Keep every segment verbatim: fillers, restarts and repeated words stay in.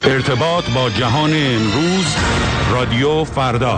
ارتباط با جهان امروز، رادیو فردا.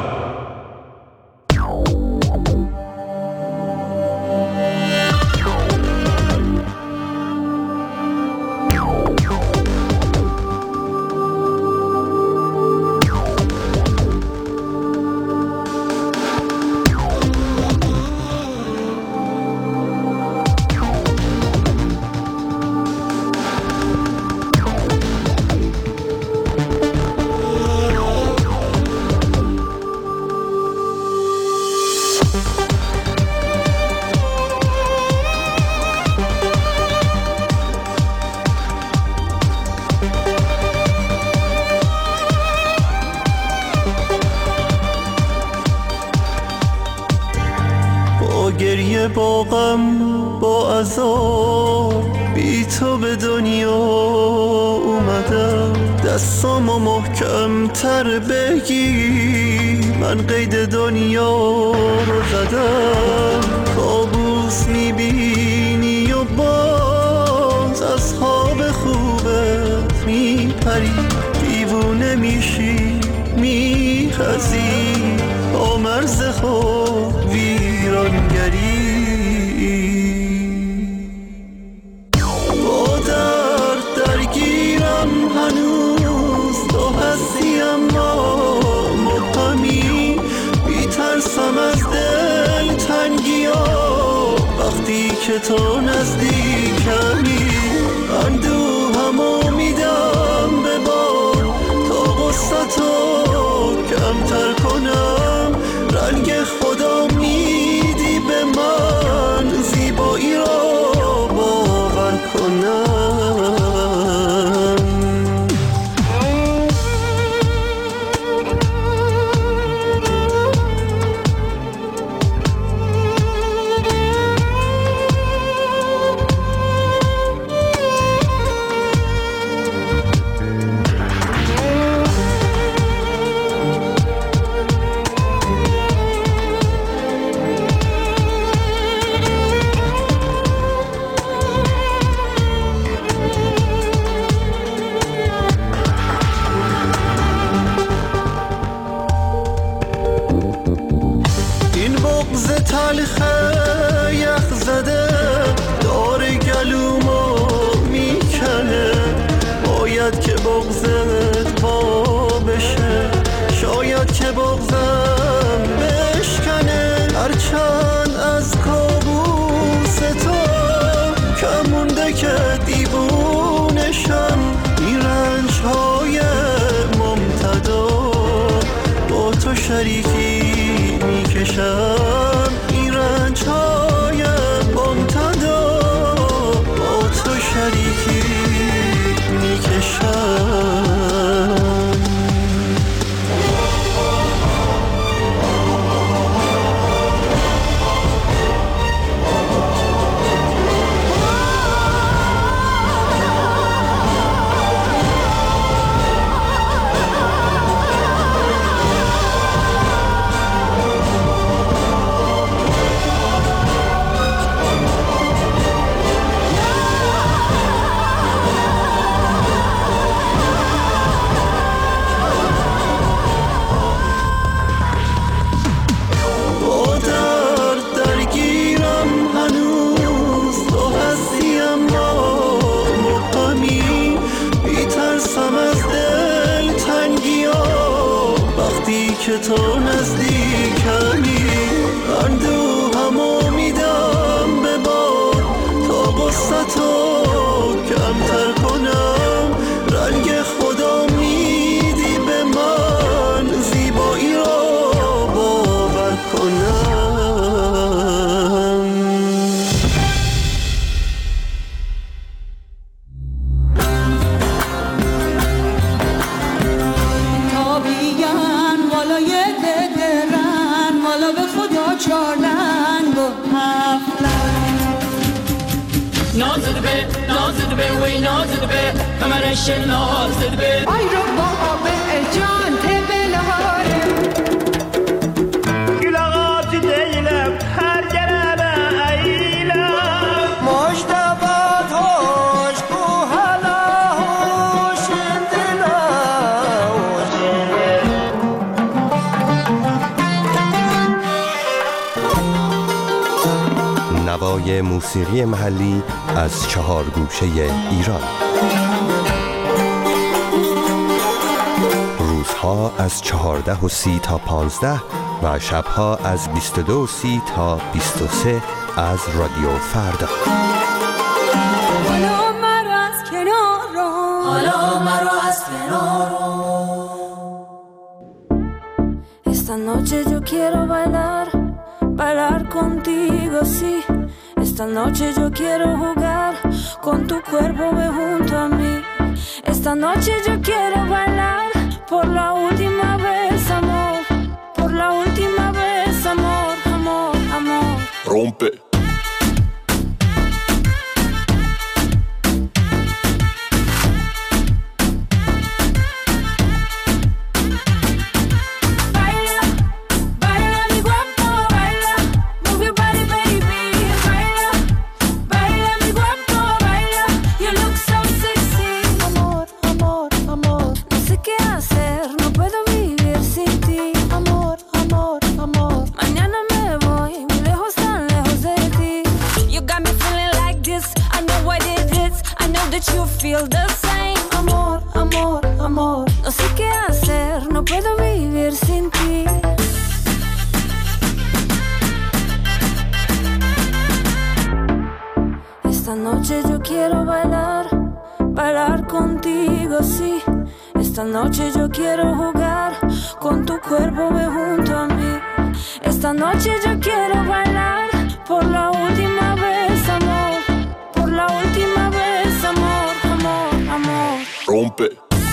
گریه با غم با عذاب بی تو به دنیا اومدم، دستامو محکم تر بگی من قید دنیا رو زدم. کابوس میبینی و باز از خواب خوبت میپری، دیوونه میشی میخزی با مرز خواب ویرانگری. با درد درگیرم هنوز تو هستی اما مبهمی، بیترسم از دل تنگیا وقتی که تو نزدیکمی. اندوهمو میدم به بار تا غصتو کمتر کنم، رنگ خدا میدی به من زیبایی را باور کنم. بغض تلخه یخ زده دار گلومو میکنه، باید که بغضت وا بشه، شاید که بغضم بشکنه. هرچند از کابوس تو کم مونده که دیوونشم، این رنج‌های ممتدا با تو شریکی میکشم، این رنج‌های ممتدا با تو شریکی میکشم. که تو نزدیکمی، اندوهمو میدم به بار تا غصتو کمتر کنم، رنگ خدا میدی به من زیبایی را باور کنم. نازد به نازد به وی نازد به کمرش نازد به آی رو بابا به جان تبلهاره گلاغات دیلم هر گرانه ایلم مجتبات هوش کو هلا هوش دلم برای موسیقی محلی از چهار گوشه ایران. روزها از چهارده و سی تا پانزده و شبها از بیست و دو و سی تا بیست و سه از رادیو فردا. حالا مرا از کنار رو، حالا مرا از کنار رو. Esta noche yo quiero bailar, bailar contigo, sí. Esta noche yo quiero jugar, con tu cuerpo ve junto a mí. Esta noche yo quiero bailar, por la última vez, amor. Por la última vez, amor, amor, amor. Rompe. Feel the same, amor, amor, amor. No sé qué hacer, no puedo vivir sin ti. Esta noche yo quiero bailar, bailar contigo, sí. Esta noche yo quiero jugar, con tu cuerpo ve junto a mí. Esta noche yo quiero bailar, por la última vez, amor. Por la última vez, amor. Amor. Rompe.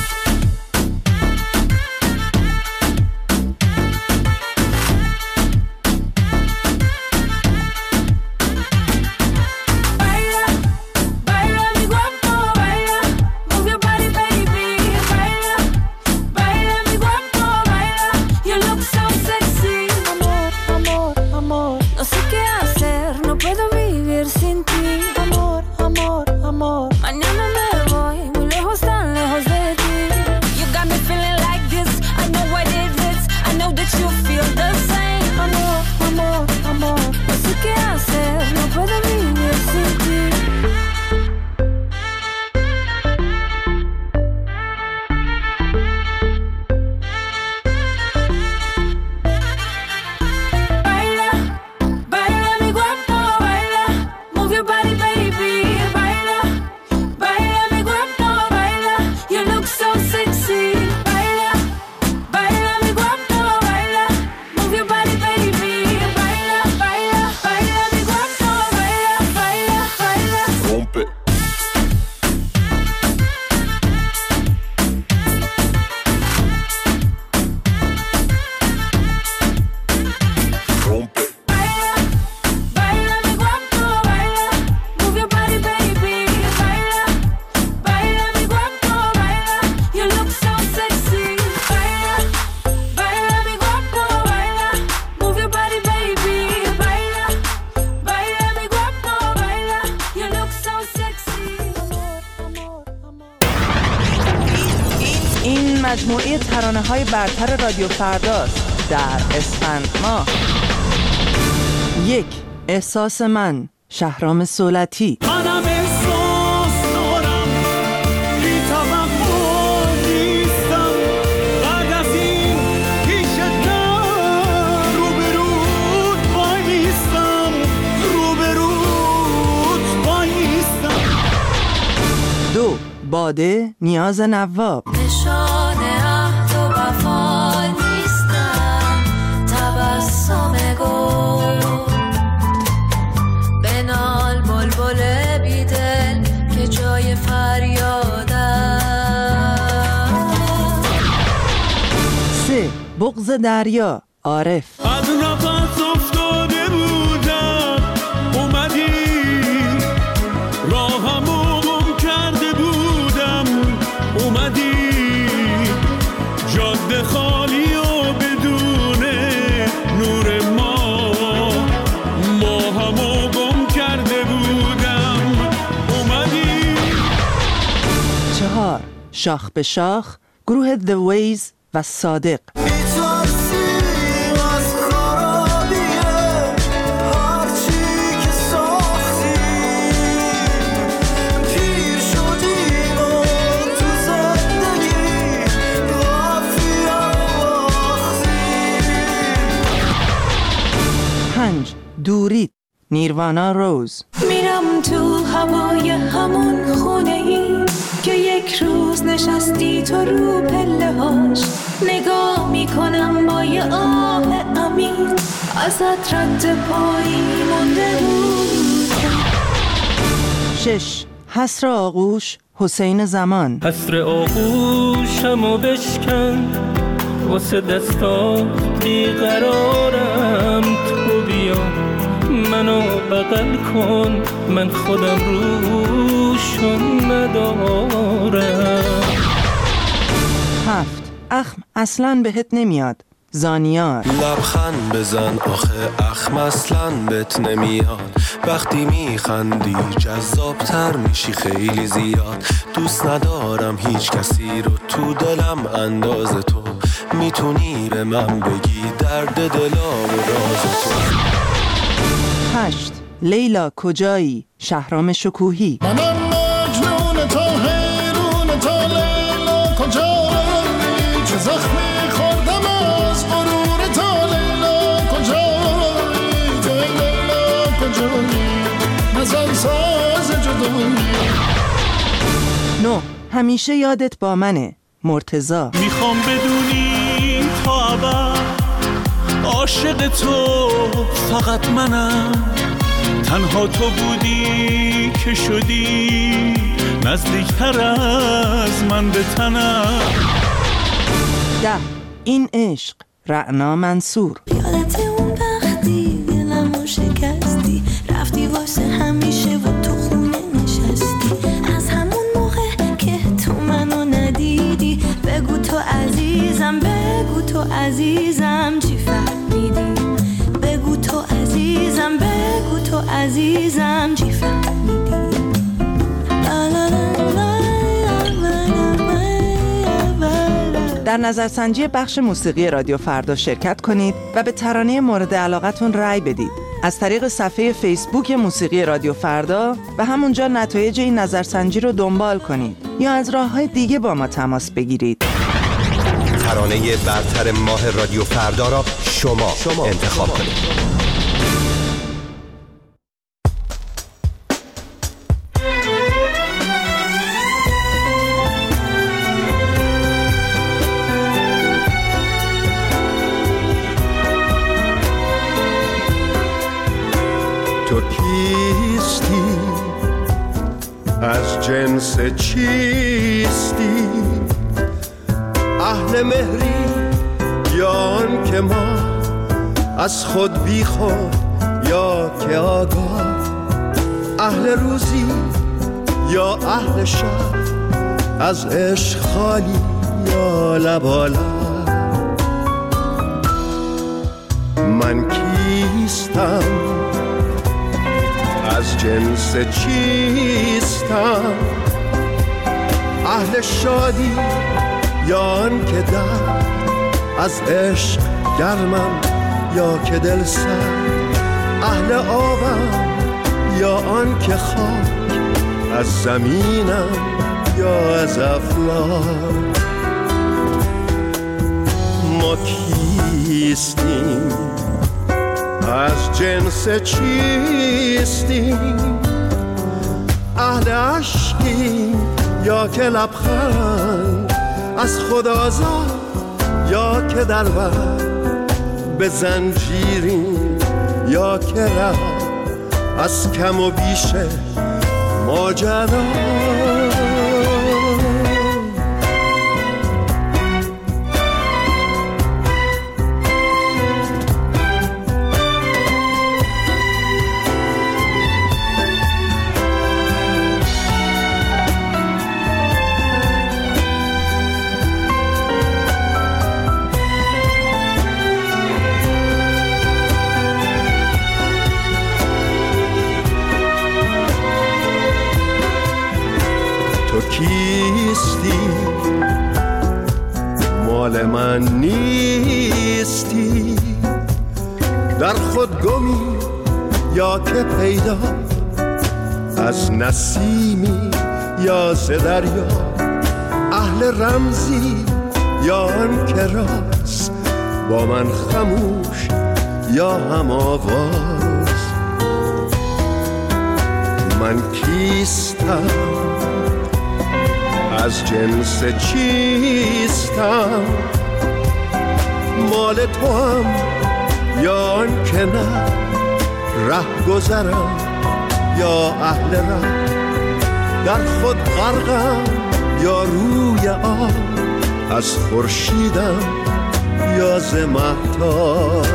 مجموعه ترانه‌های برتر رادیو فرداست در اسفند ماه. یک، احساس من، شهرام صولتی. منم احساس دارم، بی توقع نیستم، بعد از این پیشتم، روبروت بایستم، روبروت بایستم. دو، باده، نیاز نواب. نشانه عهد و وفا نیستم، تبسم گل بنال بلبل بیدل که جای فریادم. سه، بغض دریا، عارف. از نفس افتاده بودم، اومدی راهمو گم کرده بودم، اومدی جاده خالی و بدون نور ما، ما همو گم کرده بودم، اومدی. چهار، شاخ به شاخ، گروه The Ways و صادق. میترسیم از خرابیه هرچی که ساخت نیروانا روز. میرم تو هوای همون خونه ای که یک روز نشستی تو رو پله هاش، نگاه میکنم با یه آه عمیق ازت رد پایی مونده بود. شش حسر آغوش حسین زمان. حسر آغوشمو بشکن واسه دستا بیقرارم، تو بیا منو بغل کن، من خودم روشون ندارم. هفت اخم اصلاً بهت نمیاد زانیار. لبخند بزن آخه اخم اصلاً بهت نمیاد، وقتی میخندی جذابتر میشی خیلی زیاد، دوست ندارم هیچ کسی رو تو دلم انداز تو، میتونی به من بگی درد دلا و راز تو. هشت لیلا کجایی شهرام شکوهی. منم مجنون تو حیرون تو لیلا کجایی، چه زخمی خوردم از غرور تو لیلا کجایی، تو لیلا کجایی، نزن ساز جدایی. نه همیشه یادت با منه مرتضی. میخوام بدونی تا ابد عاشق تو فقط منم، تنها تو بودی که شدی نزدیکتر از من به تنم. ده این عشق رعنا منصور. یادت اون وقتی دلمو شکستی، رفتی واسه همیشه و تو خونه نشستی، از همون موقع که تو منو ندیدی، بگو تو عزیزم بگو تو عزیزم چی فهمیدی، بگو تو عزیزم بگو تو عزیزم چی فهمیدی. در نظرسنجی بخش موسیقی رادیو فردا شرکت کنید و به ترانه مورد علاقتون رأی بدید از طریق صفحه فیسبوک موسیقی رادیو فردا و همونجا نتایج این نظرسنجی رو دنبال کنید یا از راه‌های دیگه با ما تماس بگیرید. ترانه برتر ماه رادیو فردا را شما, شما انتخاب کنید. تو کیستی؟ از جنس چیستی؟ اهل مهری یا آن که ما از خود بی خود یا که آگاه، اهل روزی یا اهل شب، از عشق خالی یا لبالا. من کیستم؟ از جنس چیستم؟ اهل شادی یا آن که در از عشق گرمم یا که دل سرد، اهل آبم یا آن که خاک از زمینم یا از افلاک. ما کیستیم؟ از جنس چیستیم؟ اهل عشقیم یا که لبخند از خود آزاد یا که در بر به زنجیریم یا که ره از کم و بیش ماجرا. کیستی؟ مال من نیستی؟ در خود گمی یا که پیدا، از نسیمی یا ز دریا، اهل رمزی یا آن که راست، با من خموش یا هم آواز. من کیستم، از جنس چیستم، مال تو هم یا آن که نه، ره گذرم یا اهل ره، در خود غرقم یا روی آب، از خورشیدم یا ز مهتاب.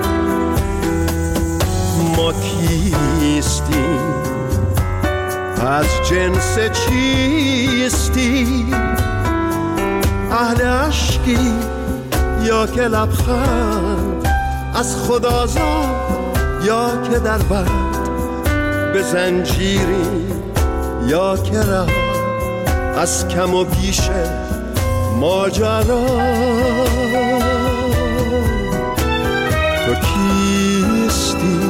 ما کیستیم، از جنس چیستیم، اهل عشقی یا که لبخند، از خدازاد یا که در بند، به زنجیری یا که ره، از کم و بیش ماجرا. تو کیستی،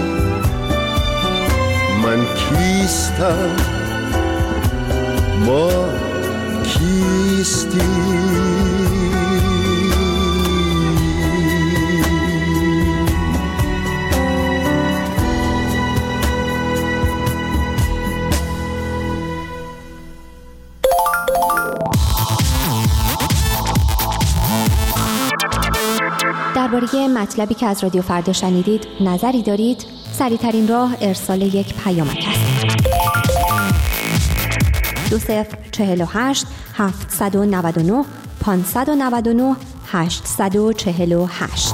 من کیستم، ما کیستی. درباره مطلبی که از رادیو فردا شنیدید نظری دارید؟ سریع‌ترین راه ارسال یک پیامک است. دو صفر چهل و هشت هفتصد و نود و نه پانصد و نود و نه هشتصد و چهل و هشت.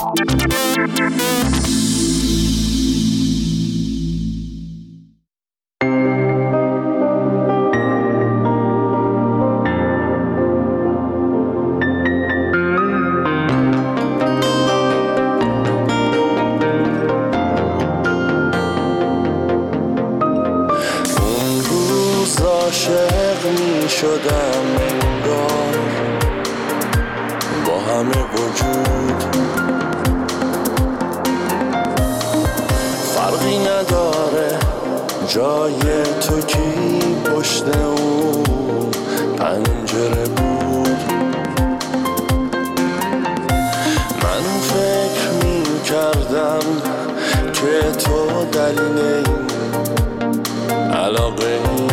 جای تو کی پشت اون پنجره بود؟ من فکر می کردم که تو دلیل این علاقه ای،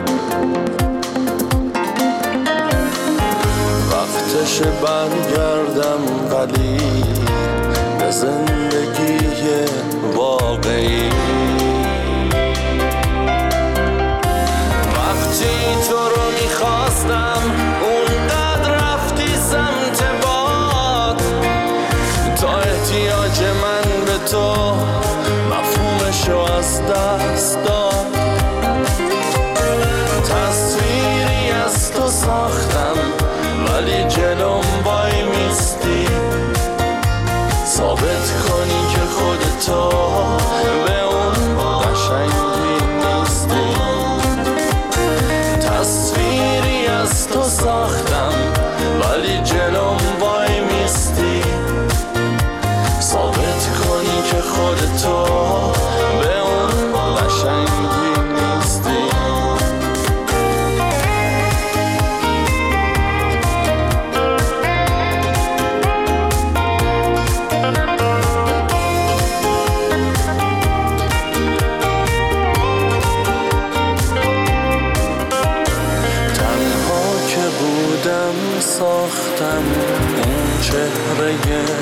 وقتش برگردم ولی به زندگی واقعی. تو رو میخواستم اونقدر رفتی سمت باد، تا احتیاج من به تو مفهومشو از دست داد. تصویری از تو ساختم ولی جلوم وای میستی، ثابت کنی که خودتو به اون قشنگی نیستی. تصویری از تو ساختم ولی جلوم وای میستی، ثابت کنی که خودتو به اون قشنگی نیستی. ساختم اون چهره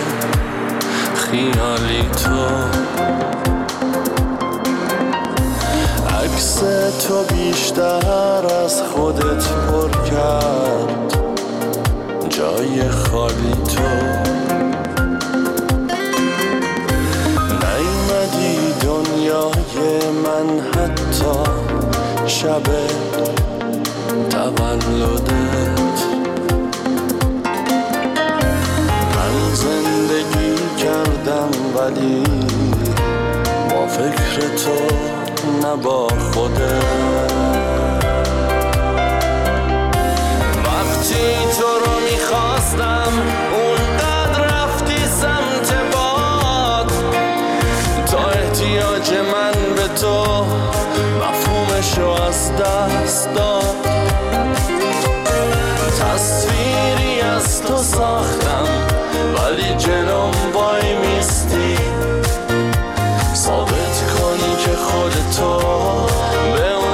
خیالی تو، عکس تو بیشتر از خودت پر کرد جای خالی تو. نیومدی دنیای من حتی شب تولدت، زندگی کردم ولی با فکر تو نه با خودت. وقتی تو رو میخواستم اونقدر رفتی سمت باد، تا احتیاج من به تو مفهومشو از دست داد. تصویری از تو ساختم ولی جلوم وای میستی، ثابت کنی که خودتو به اون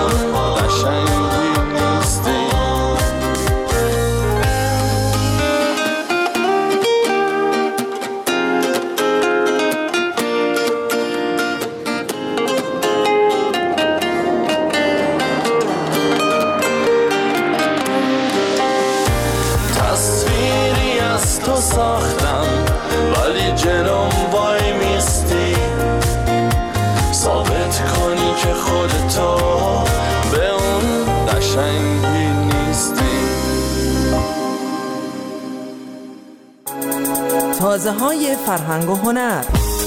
رو ساختم ولی جلوم وای میستی ثابت کنی که خودتو به اون قشنگی نیستی. تازه های فرهنگ و هنر.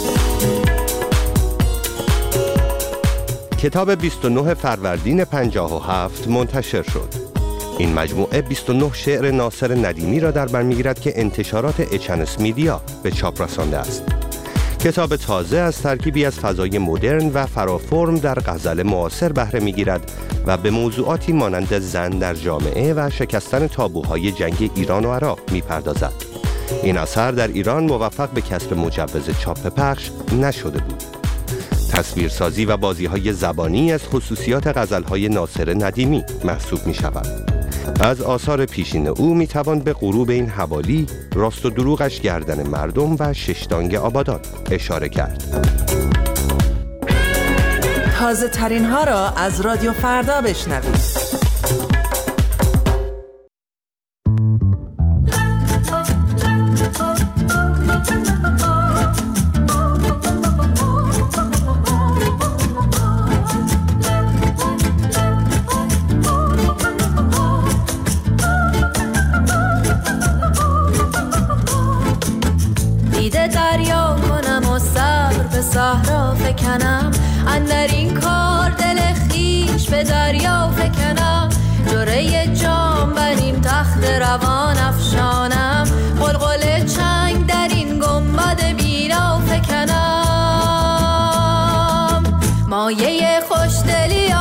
کتاب بیست و نه فروردین پنجاه و هفت منتشر شد. این مجموعه بیست و نه شعر ناصر ندیمی را در بر می‌گیرد که انتشارات اچنس میدیا به چاپ رسانده است. کتاب تازه از ترکیبی از فضای مدرن و فرافرم در غزل معاصر بهره می‌گیرد و به موضوعاتی مانند زن در جامعه و شکستن تابوهای جنگ ایران و عراق می‌پردازد. این اثر در ایران موفق به کسب مجوز چاپ پخش نشده بود. تصویرسازی و بازی‌های زبانی از خصوصیات غزل‌های ناصر ندیمی محسوب می‌شود. از آثار پیشین او میتوان به غروب این حوالی، راست و دروغش گردن مردم و ششتانگ آبادان اشاره کرد. تازه ترین ها را از رادیو فردا بشنوید. صحرا فکنم اندر این کار دل خیش به دریا فکنم جوره جام بریم تخت روان افشانم قلقل چنگ در این گنبد بینا فکنم مایه خوشدلی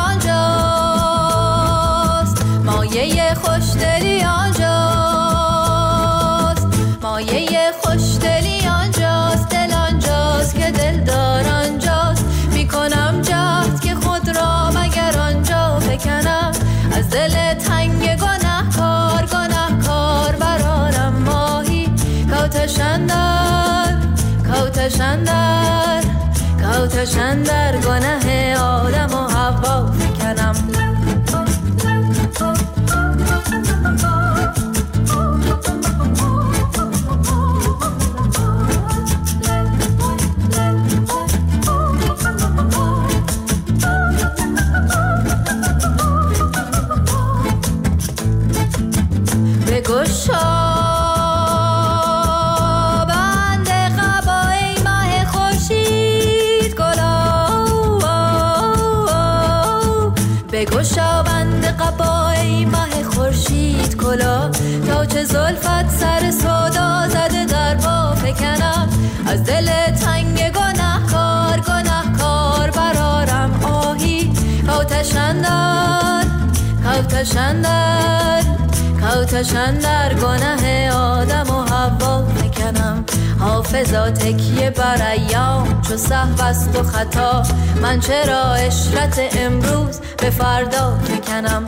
آنجاست مایه خوشدلی آنجاست مایه خوشدلی آنجاست دل آنجاست که دلدار آنجاست میکنم جهد که خود را مگر آنجا بکنم از دل تنگ گناه کار گناه کار برارم ماهی کوتشندر کوتشندر کوتشندر گناه آدم و حوا بکنم گشا بند قبای ماه خورشید گلا بگشا بند قبای ماه خورشید کلا تا چه زلفت سر سودا زده در با فکنم از دل تنگ گناه کار گناه کار برارم آهی کوتشندر کوتشندر کوتشندر گناه آدم و حوا فکنم حافظا تکیه بر ایام چو سهو است و خطا من چرا عشرت امروز به فردا فکنم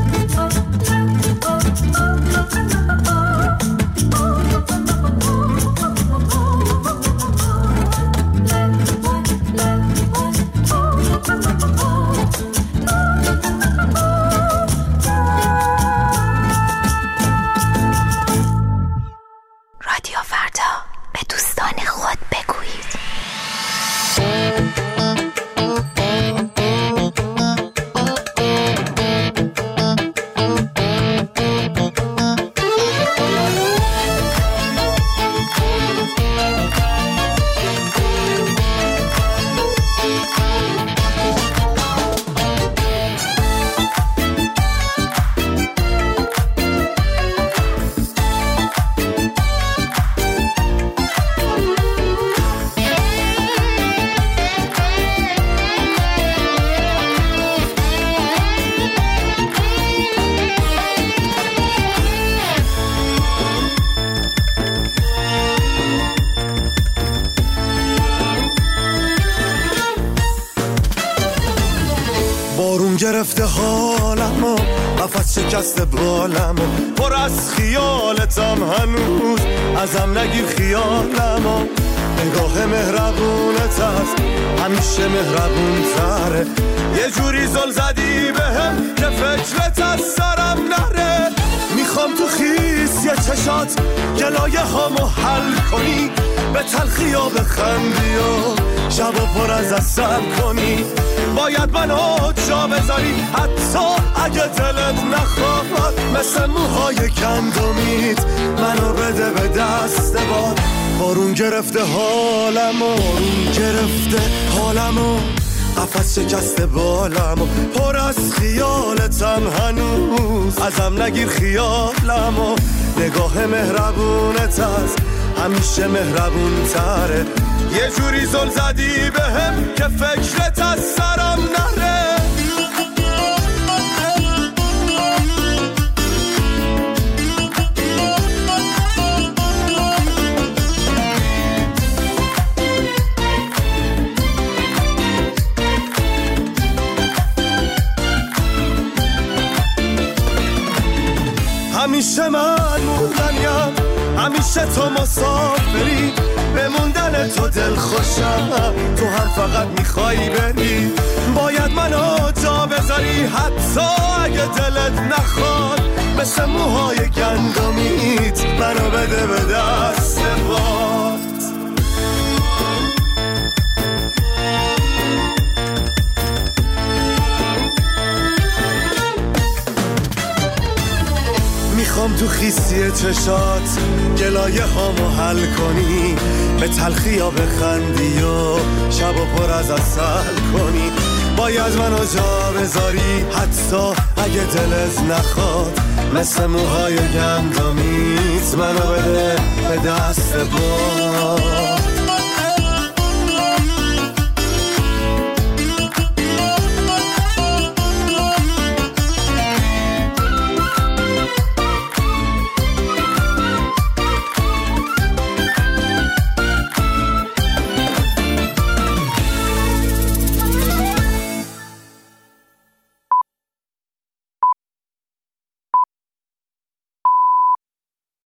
گرفته حالمو قفس شکسته بالمو پر از خیالتم هنوز ازم نگیر خیالمو نگاه مهربونت هست همیشه مهربون تره یه جوری زل زدی بهم که فکرت از سرم نره میخوام تو خیس یه چشم چشات گلایه هامو حل کنی، به تلخی و به خندی و شب و پر از اصل کنی. باید منو جا بذاری حتی اگه دلت نخواد، مثل موهای گندمیت منو بده به دست باد. بارون گرفته حالمو، بارون گرفته حالمو، قفس شکسته بالمو، پر از خیالتم هنوز، ازم نگیر خیالمو. نگاه مهربونت از همیشه مهربون تره، یه جوری زل زدی به هم که فکرت از سرم نره. همیشه من موندنیم، همیشه تو مسافری، به موندن تو دل خوشم، تو هم فقط میخوایی بری. باید منو جا بذاری حتی اگه دلت نخواد، مثل موهای گندمیت منو بده به دست باد. میخوام تو خیسی چشات گلایه هامو حل کنی، به تلخی یا به خندی و شب و پر از عسل کنی. باید منو جا بذاری حتی اگه دلت نخواد، مثل موهای گندمیت منو بده به دست باد.